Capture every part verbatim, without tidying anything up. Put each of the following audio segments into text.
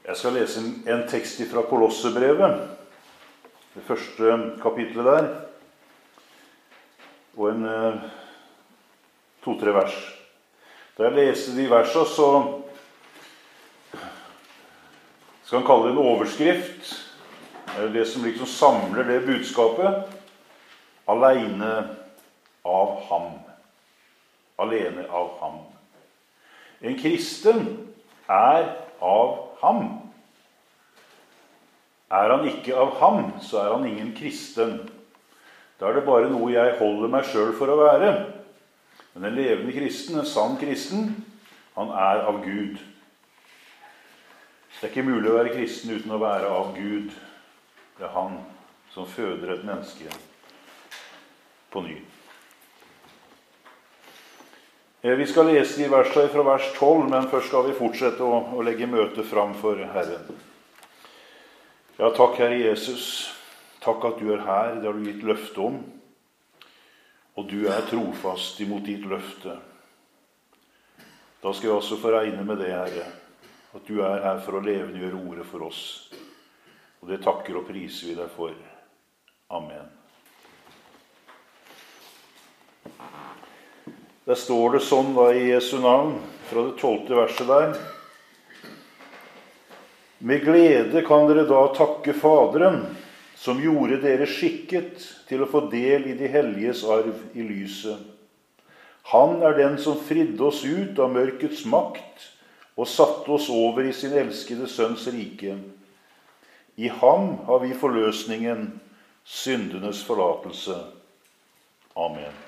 Jeg skal lese en tekst fra Kolossebrevet, det første kapitlet der, og en eh, to-tre vers. Da jeg leser de versene, så skal han kalle det en overskrift, det som liksom samler det budskapet, alene av ham. Alene av ham. En kristen er av ham. Er han ikke av ham, så er han ingen kristen. Da er det bare noe jeg holder meg selv for å være. Men en levende kristen, en sann kristen, han er av Gud. Det er ikke mulig å være kristen uten å være av Gud. Det er han som føder et menneske på ny. Vi skal lese de versene fra vers tolv, men først skal vi fortsette å, å legge møtet fram for Herren. Ja, takk, Herre Jesus. Takk at du er her, det har du gitt løfte om. Og du er trofast imot ditt løfte. Da skal vi også få regne med det, Herre, at du er her for å levendegjøre ordet for oss. Og det takker og priser vi deg for. Amen. Der står det sånn da i Jesu navn, fra det tolvte verset der. Med glede kan dere da takke Faderen, som gjorde dere skikket til å få del i de helliges arv i lyset. Han er den som fridde oss ut av mørkets makt og satte oss over i sin elskede sønns rike. I ham har vi forløsningen, syndenes forlatelse. Amen.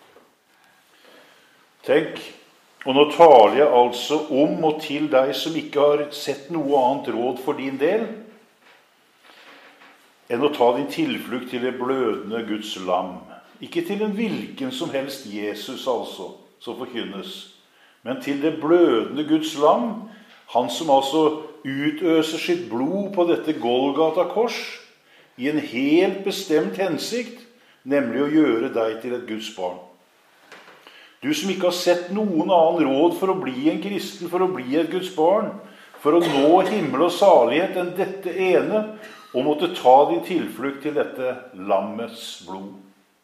Tenk, og nå taler jeg altså om og til deg som ikke har sett noe annet råd for din del, enn å ta din tilflukt til det blødende Guds lam. Ikke til en hvilken som helst Jesus altså, som forkynnes, men til det blødende Guds lam, han som altså utøser sitt blod på dette Golgata kors, i en helt bestemt hensikt, nemlig å gjøre deg til et Guds barn. Du som ikke har sett noen annen råd for å bli en kristen, for å bli et Guds barn, for å nå himmel og salighet enn dette ene, og måtte ta din tilflukt til dette lammets blod.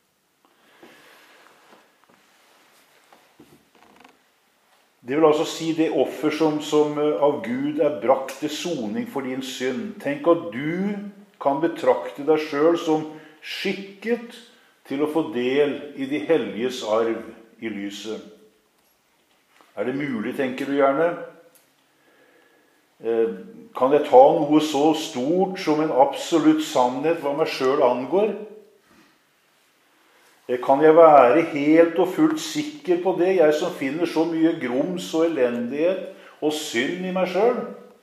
Det vil altså si det offer som, som av Gud er brakt til soning for din synd. Tenk at du kan betrakte deg selv som skikket til å få del i de helliges arv i lyset. Er det mulig, tenker du gjerne? Kan jeg ta noe så stort som en absolutt sannhet hva meg selv angår? Kan jeg være helt og fullt sikker på det, jeg som finner så mye grums og elendighet og synd i meg selv?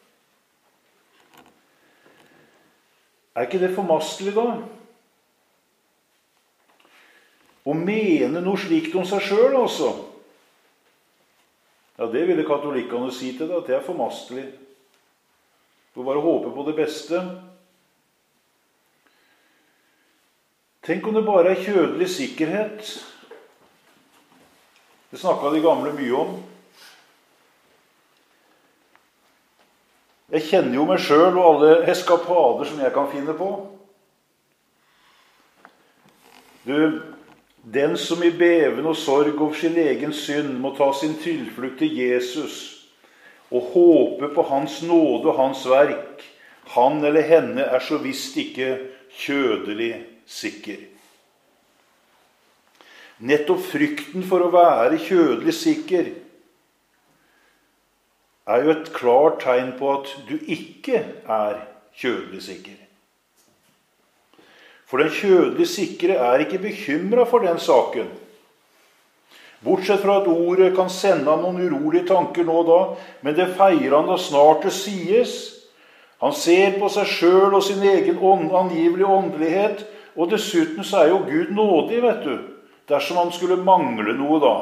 Er ikke det formastelig da? Å mene noe slikt om seg selv, altså. Ja, det ville katolikkene si til deg, at det er formastelig. Du bare håpe på det beste. Tenk om det bare er kjødelig sikkerhet. Det snakket de gamle mye om. Jeg kjenner jo meg selv og alle eskapader som jeg kan finne på. Du... Den som i beven og sorg over sin egen synd må ta sin tilflukt til Jesus og håpe på hans nåde og hans verk, han eller henne er så visst ikke kjødelig sikker. Nettopp frykten for å være kjødelig sikker er jo et klart tegn på at du ikke er kjødelig sikker. For den kjødelig sikre er ikke bekymret for den saken. Bortsett fra at ordet kan sende ham noen urolige tanker nå og da, men det feirer han da snart det sies. Han ser på seg selv og sin egen ånd, angivelige åndelighet, og dessuten så er jo Gud nådig, vet du, dersom han skulle mangle noe da.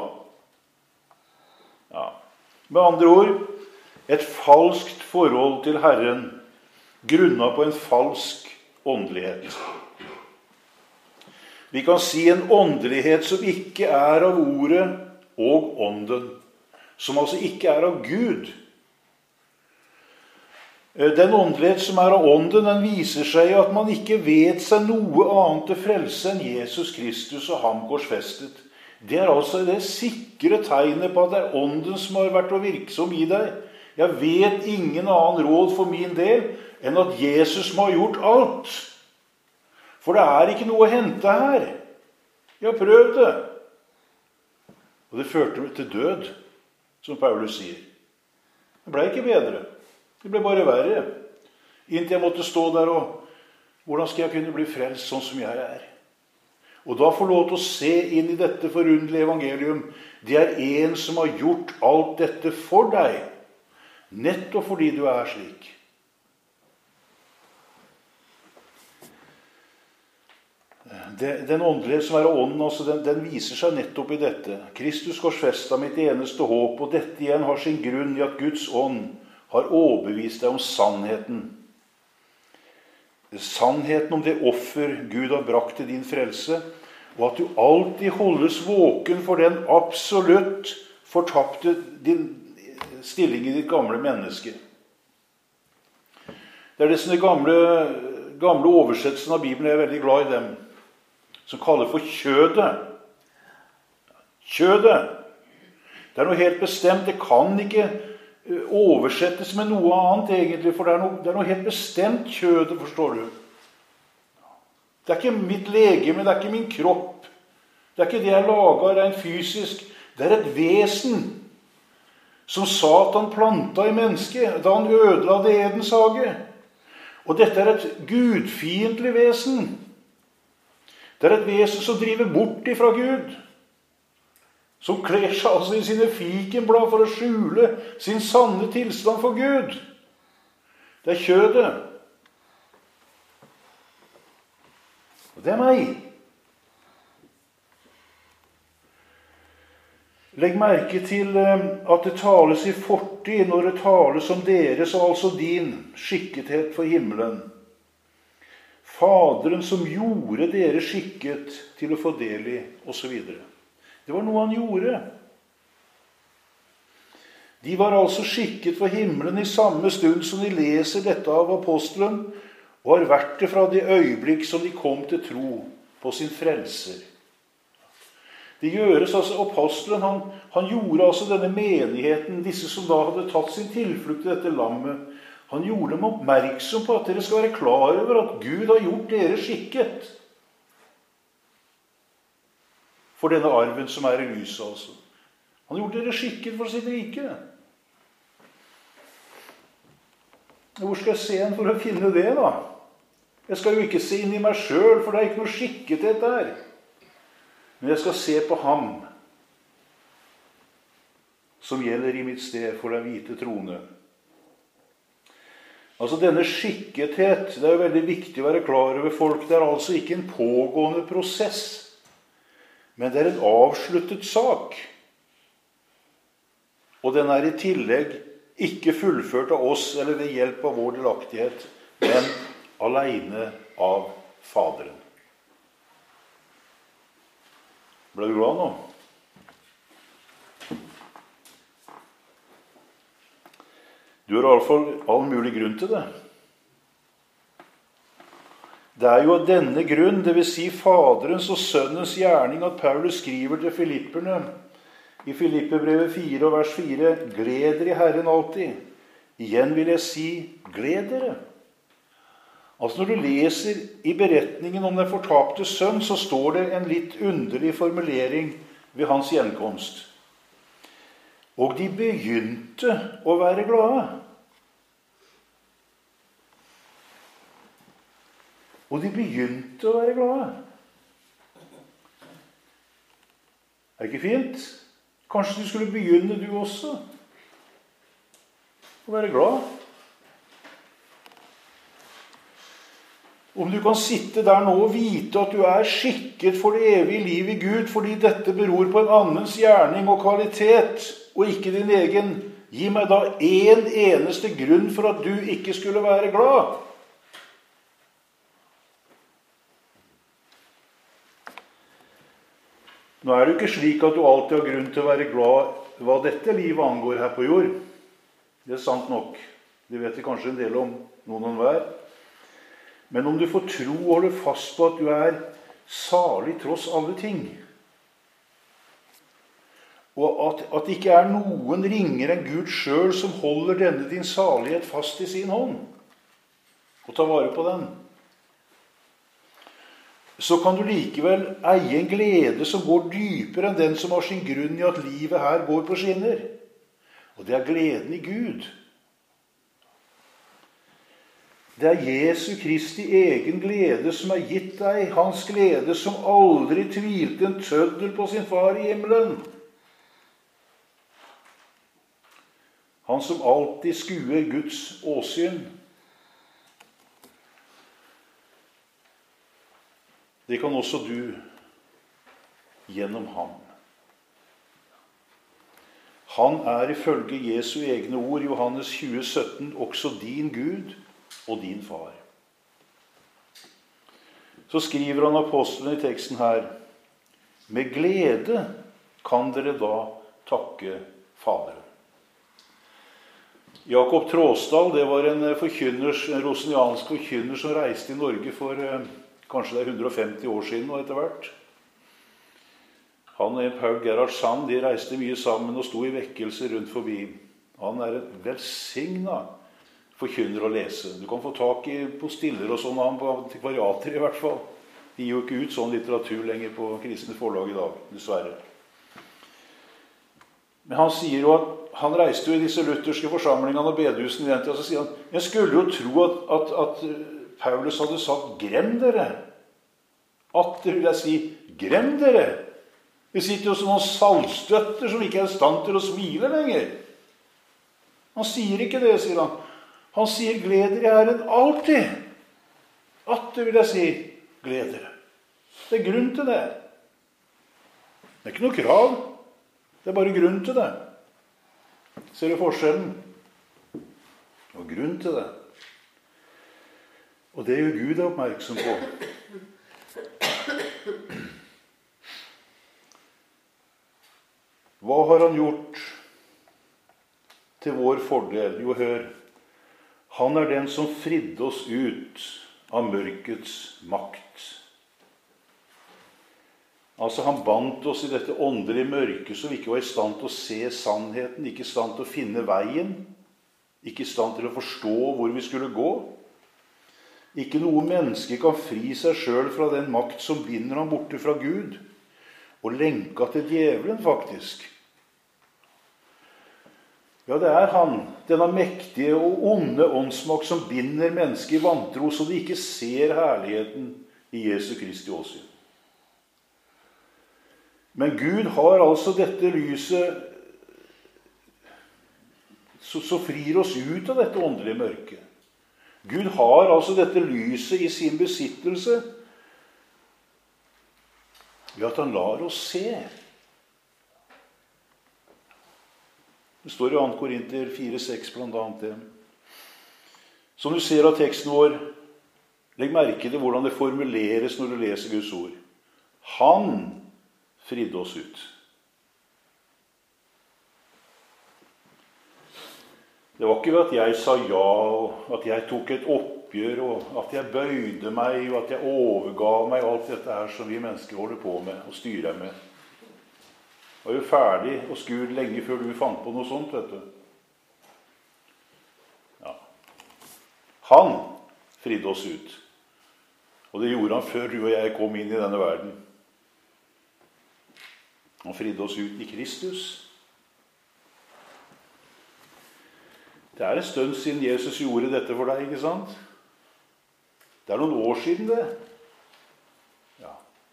Ja. Med andre ord, et falskt forhold til Herren, grunnet på en falsk åndelighet. Vi kan si en åndelighet som ikke er av ordet og ånden, som altså ikke er av Gud. Den åndelighet som er av ånden, den viser seg at man ikke vet seg noe annet til frelse enn Jesus Kristus og ham korsfestet. Det er altså det sikre tegnet på at det er ånden som har vært virksom i deg. Jeg vet ingen annen råd for min del enn at Jesus må ha gjort alt. For det er ikke noe å hente her. Jeg har prøvd det. Og det førte til død, som Paulus sier. Det ble ikke bedre. Det ble bare verre. Inntil jeg måtte stå der og hvordan skal jeg kunne bli frelst sånn som jeg er? Og da få lov til å se inn i dette forunderlige evangelium. Det er en som har gjort alt dette for deg. Nettopp fordi du er slik. Den åndelighet som er av ånden, altså, den, den viser seg nettopp i dette. Kristus korsfestet mitt eneste håp, og dette igjen har sin grunn i at Guds ånd har overbevist deg om sannheten. Sannheten om det offer Gud har brakt til din frelse, og at du alltid holdes våken for den absolutt fortapte din stilling i ditt gamle menneske. Det er disse gamle, gamle oversettelsen av Bibelen, jeg er veldig glad i dem, som kaller for kjødet. Kjødet. Det er noe helt bestemt, det kan ikke oversettes med noe annet egentlig, for det er noe, det er noe helt bestemt kjødet, forstår du. Det er ikke mitt legeme, det er ikke min kropp. Det er ikke det jeg lager rent fysisk. Det er et vesen som Satan planta i mennesket da han ødela det Edens hage. Og dette er et gudfiendtlig vesen. Det er et vesen som driver bort ifra Gud. Som kler seg altså i sine fikenblad for å skjule sin sanne tilstand for Gud. Det er kjødet. Og det er meg. Legg merke til at det tales i fortid når det tales om deres, altså din, skikkethet for himmelen. Faderen som gjorde dere skikket til å få del i, og så videre. Det var noe han gjorde. De var altså skikket for himmelen i samme stund som de leser dette av apostelen, og har vært det fra det øyeblikk som de kom til tro på sin frelser. Det gjøres altså, apostelen, han, han gjorde altså denne menigheten, disse som da hadde tatt sin tilflukt til dette lammet, han gjorde dem oppmerksom på at dere skal være klar over at Gud har gjort dere skikket for denne arven som er i lyset, altså. Han gjorde dere skikket for sitt rike. Hvor skal jeg se en for å finne det, da? Jeg skal jo ikke se inn i meg selv, for det er ikke noe skikkethet der. Men jeg skal se på ham, som gjelder i mitt sted for den hvite trone. Altså denne skikkethet, det er jo veldig viktig å være klar over folk. Det er altså ikke en pågående prosess, men det er en avsluttet sak. Og den er i tillegg ikke fullført av oss eller ved hjelp av vår delaktighet, men alene av Faderen. Ble du glad nå? Du har i hvert fall all mulig grunn til det. Det er jo av denne grunn, det vil si Faderens og Sønnens gjerning, at Paulus skriver til Filipperne i Filipperbrevet fire og vers fire, «Gled dere i Herren alltid». Igjen vil jeg si, gled dere. Altså når du leser i beretningen om den fortapte sønn, så står det en litt underlig formulering ved hans gjenkomst. Og de begynte å være glade. Og de begynte å være glade. Er det ikke fint? Kanskje du skulle begynne du også å være glad. Om du kan sitte der nå og vite at du er skikket for det evige liv i Gud, fordi dette beror på en annens gjerning og kvalitet, og ikke din egen, gi meg da en eneste grunn for at du ikke skulle være glad. Nå er det jo ikke slik at du alltid har grunn til å være glad hva dette livet angår her på jord. Det er sant nok. Det vet vi kanskje en del om, noen og hver. Men om du får tro og holde fast på at du er salig tross alle ting, og at, at det ikke er noen ringer enn Gud selv som holder denne din salighet fast i sin hånd, og tar vare på den, så kan du likevel eie en glede som går dypere enn den som har sin grunn i at livet her går på skinner. Og det er gleden i Gud. Det er Jesu Kristi egen glede som er gitt deg, hans glede som aldri tvilte en tøddel på sin far i himmelen. Han som alltid skuer Guds åsyn. Det kan også du gjennom ham. Han er ifølge Jesu egne ord, Johannes tjue sytten, også din Gud og din far. Så skriver han apostelen i teksten her: med glede kan dere da takke Faderen. Jakob Tråsdal, det var en forkynner, en roseniansk forkynner som reiste i Norge for eh, kanskje det er hundre og femti år siden og etter hvert. Han og Paul Gerhard Sand, de reiste mye sammen og sto i vekkelse rundt forbi. Han er en velsignet forkynner å lese. Du kan få tak i på stiller og sånn, han på antikvariater i hvert fall. De gir jo ikke ut sånn litteratur lenger på kristne forlag i dag, dessverre. Men han sier jo at han reiste jo i disse lutherske forsamlingene og bedehusene igjen til, og så sier han, jeg skulle jo tro at, at, at Paulus hadde sagt, grem dere. At det vil jeg si, grem dere. Det sitter jo som noen saltstøtter som ikke er i stand til å smile lenger. Han sier ikke det, sier han. Han sier, gleder i Herren alltid. At det vil jeg si, gleder. Det er grunn til det. Det er ikke noe krav. Det er bare grunn til det. Ser du forskjellen? Og grunn til det. Og det er jo Gud er oppmerksom på. Hva har han gjort til vår fordel? Jo, hør. Han er den som fridde oss ut av mørkets makt. Altså han bandt oss i dette åndelige mørke så vi ikke var i stand til å se sannheten, ikke i stand til å finne veien, ikke i stand til å forstå hvor vi skulle gå. Ikke noe menneske kan fri seg selv fra den makt som binder ham borte fra Gud, og lenka til djevelen faktisk. Ja, det er han, denne mektige og onde åndsmakt som binder mennesket i vantro, så de ikke ser herligheten i Jesu Kristi åsyn. Men Gud har altså dette lyset så, så frir oss ut av dette åndelige mørket. Gud har altså dette lyset i sin besittelse ved at han lar oss se. Det står i andre Korinter fire seks blant annet det. Som du ser av teksten vår, legg merke til hvordan det formuleres når du leser Guds ord. Han fridde oss ut. Det var ikke ved at jeg sa ja, og at jeg tok et oppgjør, og at jeg bøyde meg, og at jeg overga meg, og alt dette her som vi mennesker holder på med, og styrer med. Jeg var jo ferdig og skur lenge før du fant på noe sånt, vet du. Ja. Han fridde oss ut. Og det gjorde han før du og jeg kom inn i denne verden. Han fridde oss ut i Kristus. Det er en stund siden Jesus gjorde dette for deg, ikke sant? Det er noen år siden det. Ja.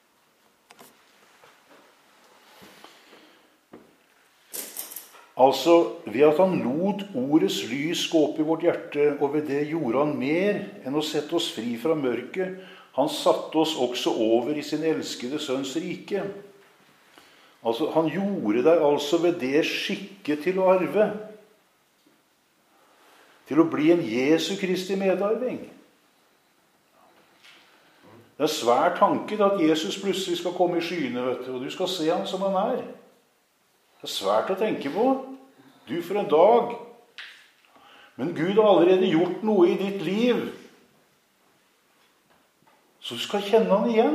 Altså, ved at han lot ordets lys gå opp i vårt hjerte, og ved det gjorde han mer enn å sette oss fri fra mørket. Han satte oss også over i sin elskede sønns rike. Altså, han gjorde deg altså ved det skikket til å arve. Til å bli en Jesu Kristi medarving. Det er svær tanke at Jesus plutselig skal komme i skyene, vet du, og du skal se han som han er. Det er svært å tenke på. Du for en dag. Men Gud har allerede gjort noe i ditt liv, så du skal kjenne han igjen.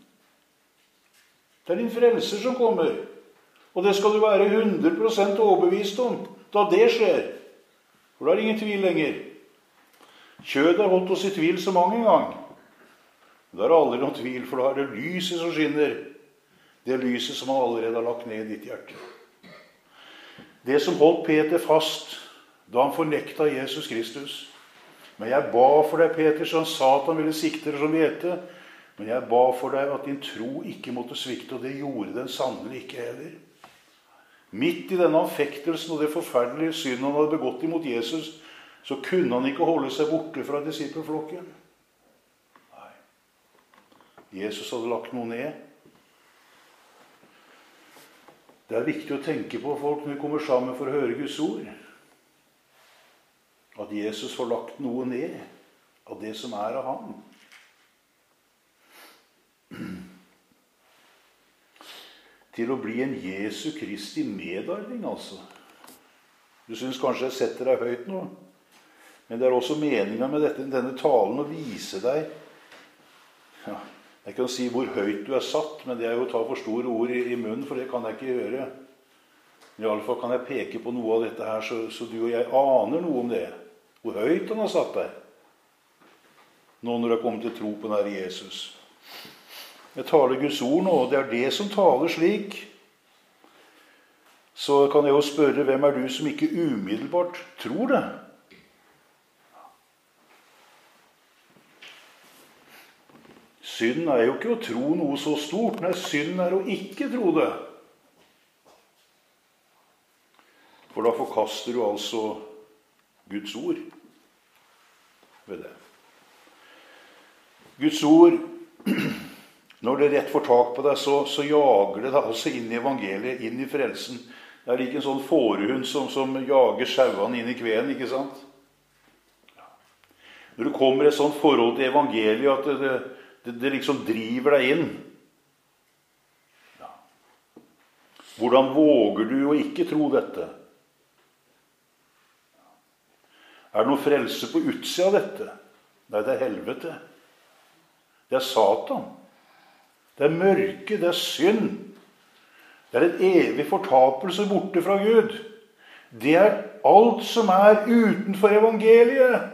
Det er din frelser som kommer, og det skal du være hundre prosent overbevist om da det skjer. For da er det ingen tvil lenger. Kjød har holdt oss i tvil så mange gang. Da er det aldri noen tvil, for da er det lyset som skinner. Det lyset som han allerede har lagt ned i ditt hjerte. Det som holdt Peter fast da han fornekta Jesus Kristus. Men jeg ba for deg, Peter, så han sa at han ville sikte deg som hvete. Men jeg ba for deg at din tro ikke måtte svikte, og det gjorde den sannelig ikke heller. Midt i denne anfektelsen og det forferdelige synd han hadde begått imot Jesus, så kunne han ikke holde seg borte fra disippelflokken. Nei. Jesus hadde lagt noe ned. Det er viktig å tenke på, folk, når vi kommer sammen for å høre Guds ord, at Jesus får lagt noe ned av det som er av ham. Til å bli en Jesu Kristi medarving, altså. Du synes kanskje jeg setter deg høyt nå, men det er også meningen med dette, denne talen å vise deg, ja, jeg kan si hvor høyt du er satt, men det er jo å ta for store ord i, i munnen, for det kan jeg ikke gjøre. I alle fall kan jeg peke på noe av dette her, så, så du og jeg aner noe om det. Hvor høyt han har satt deg. Nå når du har kommet til tro på den Herre Jesus. Jeg taler Guds ord nå, og det er det som taler slik. Så kan jeg jo spørre, hvem er du som ikke umiddelbart tror det? Synd er jo ikke å tro noe så stort. Nei, synd er å ikke tro det. For da forkaster du altså Guds ord ved det. Guds ord, når det rett får tak på deg, så, så jager det deg altså inn i evangeliet, inn i frelsen. Det er like en sånn fårehund som, som jager sauene inn i kveen, ikke sant? Når du kommer i et sånt forhold til evangeliet, at det, det, det liksom driver deg inn. Ja. Hvordan våger du å ikke tro dette? Er det noen frelse på utsida av dette? Nei, det er helvete. Det er Satan. Det er mørke, det er synd. Det er en evig fortapelse borte fra Gud. Det er alt som er utenfor evangeliet.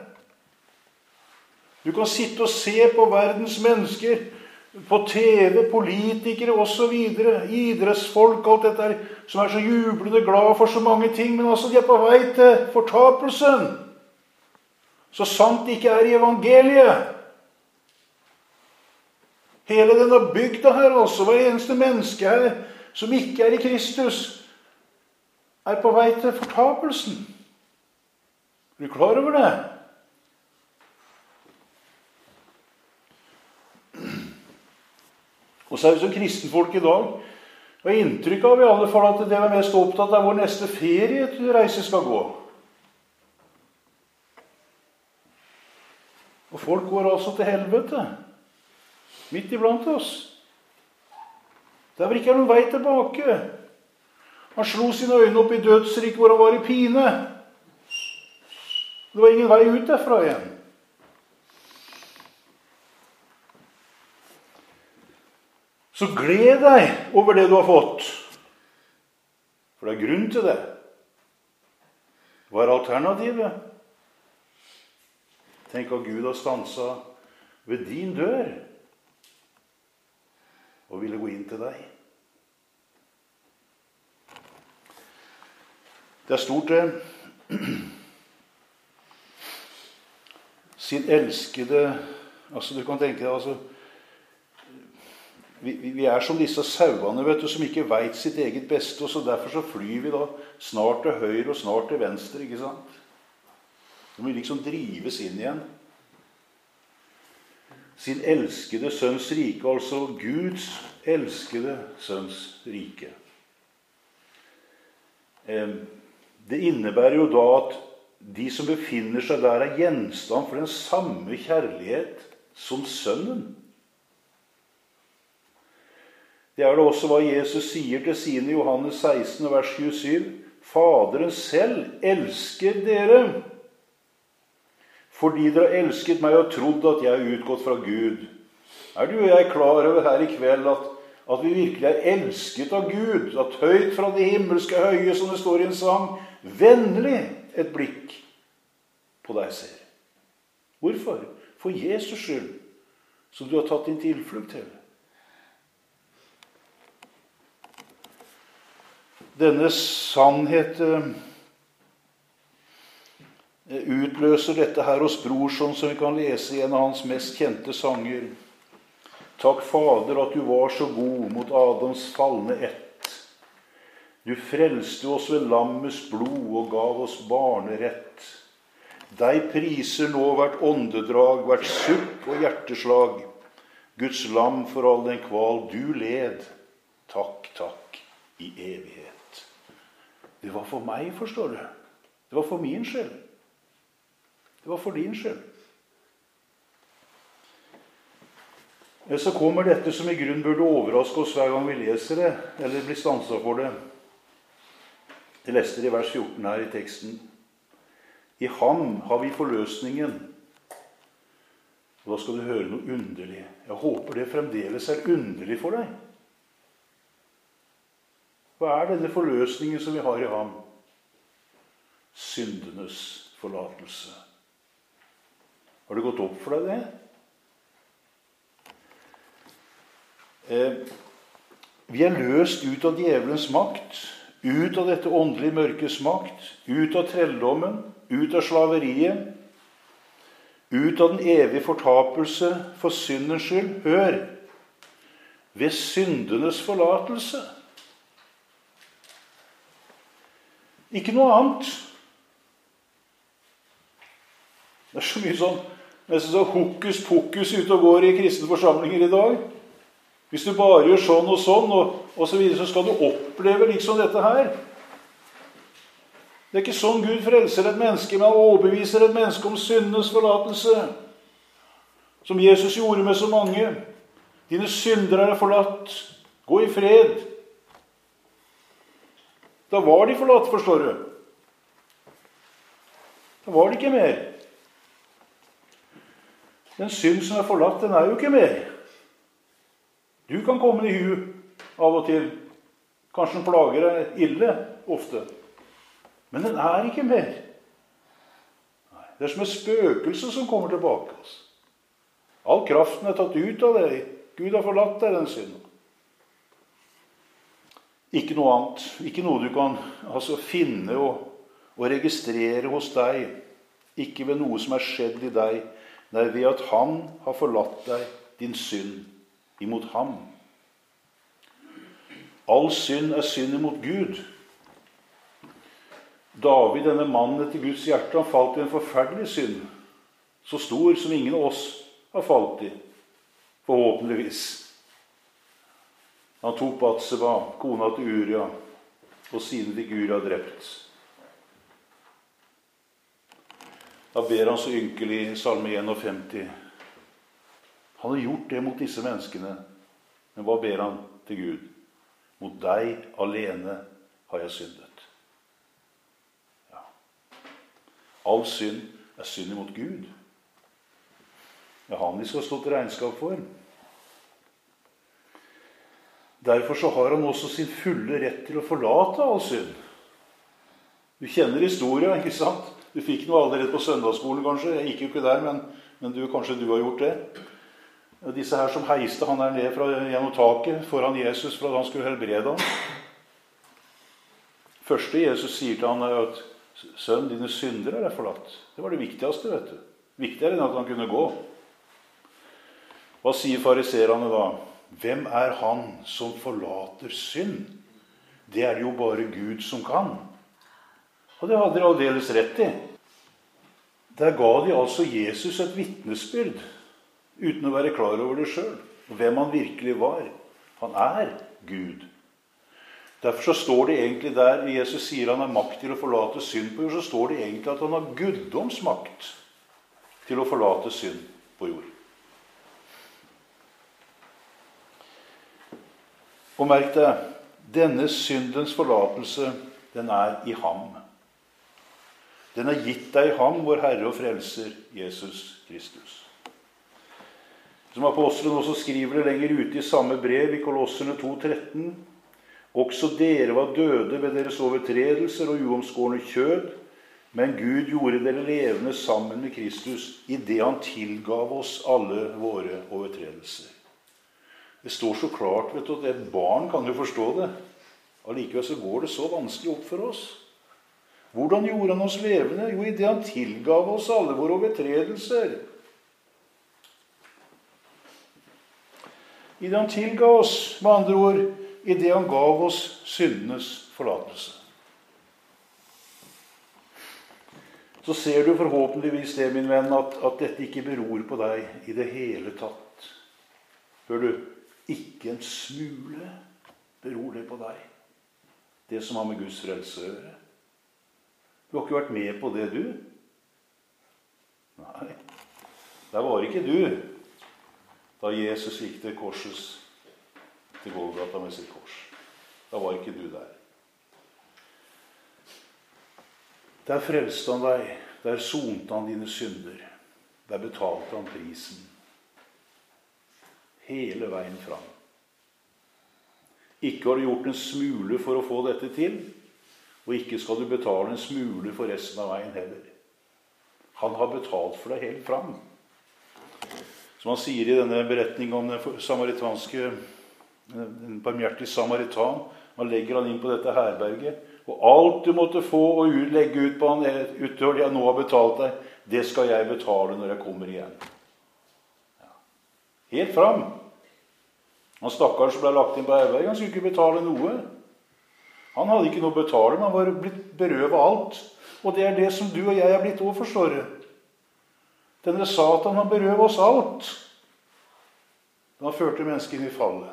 Du kan sitte og se på verdens mennesker, på T V, politikere og så videre, idrettsfolk, alt dette der, som er så jublende glad for så mange ting, men altså de er på vei til fortapelsen. Så sant det ikke er i evangeliet. Hele denne bygda her, altså, hver eneste menneske her, som ikke er i Kristus, er på vei til fortapelsen. Er du klar over det? Og så er det som kristenfolk i dag, og inntrykk av i alle fall at det er mest opptatt av hvor neste feriereise skal gå. Og folk går altså til helvete, midt iblant oss. Der ikke er noen vei tilbake. Han slo sine øyne opp i dødsriket hvor han var i pine. Det var ingen vei ut derfra igjen. Så gled deg over det du har fått. For det er grunn til det. Hva er alternativet? Tenk at Gud har stanset ved din dør og ville gå inn til deg. Det er stort det. Sin elskede, altså du kan tenke deg, altså, vi, vi er som disse sauene, vet du, som ikke vet sitt eget beste, og så derfor så flyr vi da snart til høyre og snart til venstre, ikke sant? De vil liksom drives inn igjen. Sin elskede sønns rike, altså Guds elskede sønns rike. Det innebærer jo da at de som befinner seg der er gjenstand for den samme kjærlighet som sønnen. Det er det også hva Jesus sier til sine i Johannes seksten, vers tjuesju. Faderen selv elsker dere, fordi dere har elsket meg og trodd at jeg er utgått fra Gud. Er du og jeg klar over her i kveld at, at vi virkelig er elsket av Gud? At høyt fra det himmelske høye, som det står i en sang, vennlig et blikk på deg ser. Hvorfor? For Jesus skyld, som du har tatt din tilflukt til. Denne sannhet utløser dette her hos Brorson, som vi kan lese i en av hans mest kjente sanger. Takk, Fader, at du var så god mot Adams falne ett. Du frelste oss ved lammets blod og gav oss barnerett. Deg priser nå hvert åndedrag, hvert sukk og hjerteslag. Guds lam for all den kval du led. Takk, takk, i evighet. Det var for meg, forstår du. Det var for min skyld. Det var for din skyld. Så kommer dette som i grunn burde overraske oss hver gang vi leser det, eller blir stanset for det. Jeg leste det i vers fjorten her i teksten. I ham har vi forløsningen. Og da skal du høre noe underlig. Jeg håper det fremdeles er underlig for deg. Hva er denne forløsningen som vi har i ham? Syndenes forlatelse. Har det gått opp for deg det? Eh, vi er løst ut av djevelens makt, ut av dette åndelige mørkes makt, ut av trelldommen, ut av slaveriet, ut av den evige fortapelse for syndens skyld. Hør! Ved syndenes forlatelse. Ikke noe annet. Det er så mye sånn, nesten så hokus pokus ute og går i kristne forsamlinger i dag. Hvis du bare gjør sånn og sånn, og, og så videre, så skal du oppleve liksom dette her. Det er ikke sånn Gud frelser et menneske, men han overbeviser et menneske om syndenes forlatelse. Som Jesus gjorde med så mange. Dine synder er forlatt. Gå i fred. Da var de forlatt, forstår du. Da var det ikke mer. Den synd som er forlatt, den er jo ikke mer. Du kan komme i hu av og til. Kanskje den plager deg ille ofte. Men den er ikke mer. Nei, det er som et spøkelse som kommer tilbake. All kraften er tatt ut av deg. Gud har forlatt deg den synden. Ikke noe annet. Ikke noe du kan altså, finne og, og registrere hos deg. Ikke ved noe som er skjedd i deg. Nei, ved at han har forlatt deg din synd imot ham. All synd er synd imot Gud. David, denne mannen etter Guds hjerte, han falt i en forferdelig synd. Så stor som ingen av oss har falt i. Forhåpentligvis. Han tok Batseba, kona til Uria, og siden fikk Uria drept. Da ber han så ynkelig i Salme femtién. Han har gjort det mot disse menneskene. Men hva ber han til Gud? Mot deg alene har jeg syndet. Ja. All synd er synd mot Gud. Det er han vi skal stå til regnskap for. Derfor så har han også sin fulle rett til å forlate all synd. Du kjenner historien, ikke sant? Du fikk noe allerede på søndagsskolen kanskje. Jeg gikk jo ikke der, men, men du, kanskje du har gjort det. Og disse her som heiste han der ned fra, gjennom taket foran Jesus for at han skulle helbrede ham. Første Jesus sier til han er at sønn, dine synder er forlatt. Det var det viktigste, vet du. Viktigere enn at han kunne gå. Hva sier fariserene da? Hvem er han som forlater synd? Det er det jo bare Gud som kan. Og det hadde de aldeles rett i. Der ga de altså Jesus et vitnesbyrd, uten å være klar over det selv. Hvem han virkelig var. Han er Gud. Derfor så står det egentlig der, Jesus sier han har makt til å forlate synd på jord, så står det egentlig at han har guddoms makt til å forlate synd på jord. Og merk deg, denne syndens forlatelse, den er i ham. Den er gitt deg i ham, vår Herre og Frelser, Jesus Kristus. Som apostelen også skriver det lenger ute i samme brev i Kolosserne to tretten. Også dere var døde ved deres overtredelser og uomskårne kjød, men Gud gjorde dere levende sammen med Kristus i det han tilgav oss alle våre overtredelser. Det står så klart, vet du, at et barn kan jo forstå det. Allikevel så går det så vanskelig opp for oss. Hvordan gjorde han oss levende? Jo, i det han tilgav oss alle våre overtredelser. I det han tilga oss, med andre ord, i det han gav oss syndenes forlatelse. Så ser du forhåpentligvis det, min venn, at, at dette ikke beror på deg i det hele tatt. Hør du, ikke en smule beror det på deg. Det som har med Guds frelse å gjøre. Du har ikke vært med på det, du? Nei, der var ikke du da Jesus gikk til korsets, til Golgata med sitt kors. Da var ikke du der. Der frelste han deg, der sonte han dine synder, der betalte han prisen. Hele veien fram. Ikke har du gjort en smule for å få dette til, og ikke skal du betale en smule for resten av veien heller. Han har betalt for deg helt fram. Som han sier i denne beretningen om den samaritanske, den barmhjertige samaritan, han legger han inn på dette herberget, og alt du måtte få og legge ut på han utover det jeg nå har betalt deg, det skal jeg betale når jeg kommer igjen. Ja. Helt fram. Han stakkaren som ble lagt inn på herberget, han skulle ikke betale noe. Han hadde ikke noe å betale, men han var blitt berøvet alt. Og det er det som du og jeg er blitt også, forstår du. Denne Satan, han berøver oss alt. Han førte menneskene i fallet.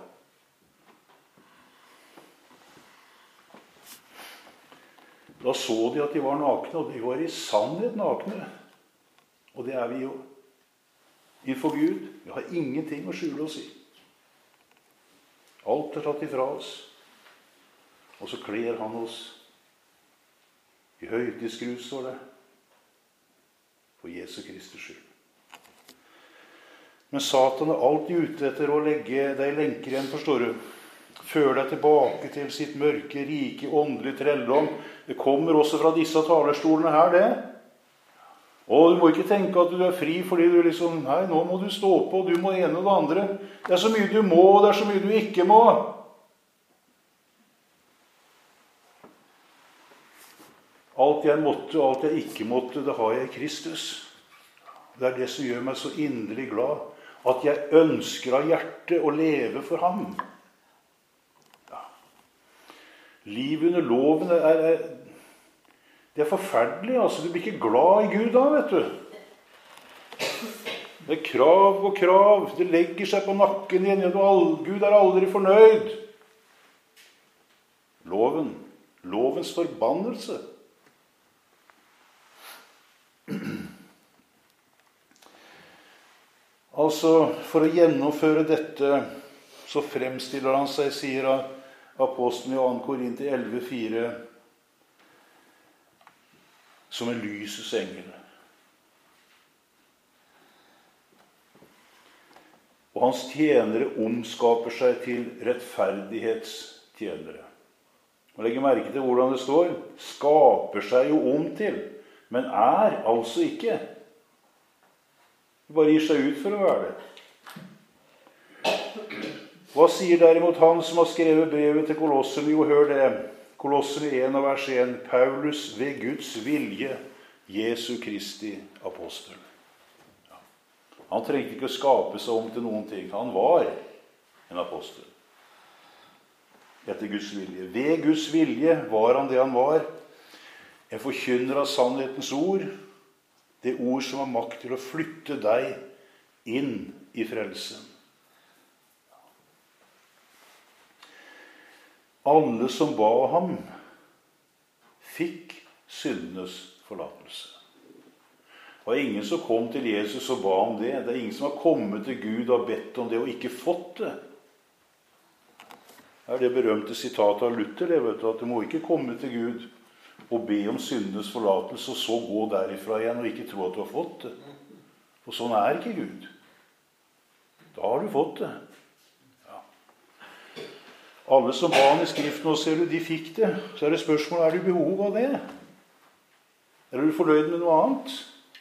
Da så de at de var nakne, og de var i sannhet nakne. Og det er vi jo. Innenfor Gud, vi har ingenting å skjule oss i. Alt er tatt ifra oss. Og så kler han oss i høytidskrus, står det, for Jesu Kristus skyld. Men Satan er alltid ute etter å legge deg lenker igjen, forstår du. Før deg tilbake til sitt mørke, rike, åndelige trelldom. Det kommer også fra disse talerstolene her, det. Og du må ikke tenke at du er fri fordi du liksom, nei, nå må du stå på, du må ene og det andre. Det er så mye du må, og det er så mye du ikke må. Alt jeg måtte og alt jeg ikke måtte, det har jeg i Kristus. Det er det som gjør meg så inderlig glad, at jeg ønsker av hjertet å leve for ham. Ja. Liv under loven er, er, det er forferdelig, altså. Du blir ikke glad i Gud da, vet du. Det er krav og krav, det legger seg på nakken igjen, Gud er aldri fornøyd. Loven, lovens forbannelse. Altså, for å gjennomføre dette, så fremstiller han seg, sier apostelen i andre Korinter elleve fire, som en lysets engel. Og hans tjenere omskaper seg til rettferdighetstjenere. Og legger merke til hvordan det står. Skaper seg jo om til, men er altså ikke. Det bare gir seg ut for å være det. Hva sier derimot han som har skrevet brevet til Kolosserne? Jo, hør det. Kolosserne en og vers en. Paulus ved Guds vilje, Jesu Kristi apostel. Ja. Han trengte ikke å skape seg om til noen ting. Han var en apostel. Etter Guds vilje. Ved Guds vilje var han det han var. En forkynner av sannhetens ord. Det ord som har makt til å flytte deg inn i frelsen. Alle som ba ham, fikk syndenes forlatelse. Det var ingen som kom til Jesus og ba om det. Det er ingen som har kommet til Gud og bedt om det og ikke fått det. Det er det berømte sitatet av Luther, det, vet du, at du må ikke komme til Gud og be om syndenes forlatelse, og så gå derifra igjen og ikke tro at du har fått det. For sånn er ikke Gud. Da har du fått det. Ja. Alle som ba han i Skriften, og ser du, de fikk det. Så er det spørsmålet, er du i behov av det? Eller er du fornøyd med noe annet?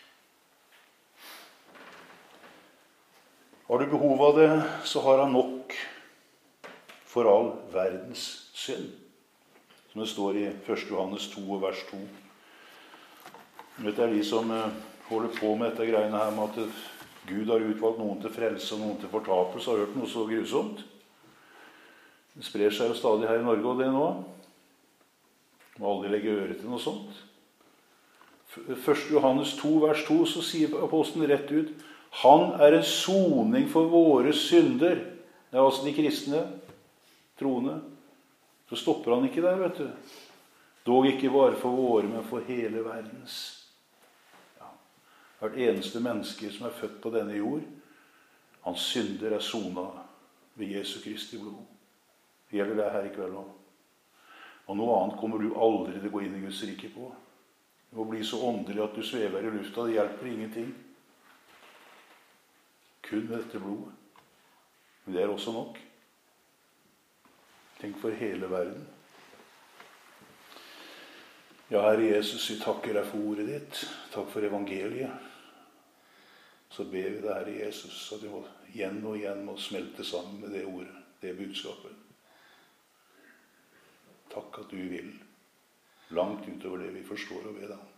Har du behov av det, så har han nok for all verdens synd. Som det står i første Johannes to, vers to. Det er de som holder på med dette greiene her med at Gud har utvalgt noen til frelse og noen til fortapelse. Har hørt noe så grusomt. Det sprer seg jo stadig her i Norge og det nå. Må aldri legge øre til noe sånt. første Johannes to, vers to, så sier apostelen rett ut: han er en soning for våre synder. Det er altså de kristne, troende. Så stopper han ikke der, vet du. Dog ikke bare for våre, men for hele verdens. Ja. Hvert eneste menneske som er født på denne jord, hans synder er sonet ved Jesu Kristi blod. Gjelder det her i kveld også. Og noe annet kommer du aldri til å gå inn i Guds rike på. Du må bli så åndelig at du svever i lufta. Det hjelper ingenting. Kun med dette blodet. Men det er også nok. Tenk for hele verden. Ja, Herre Jesus, vi takker deg for ordet ditt. Takk for evangeliet. Så ber vi deg, Herre Jesus, at vi må igjen og igjen må smelte sammen med det ordet, det budskapet. Takk at du vil, langt utover det vi forstår og ber deg om.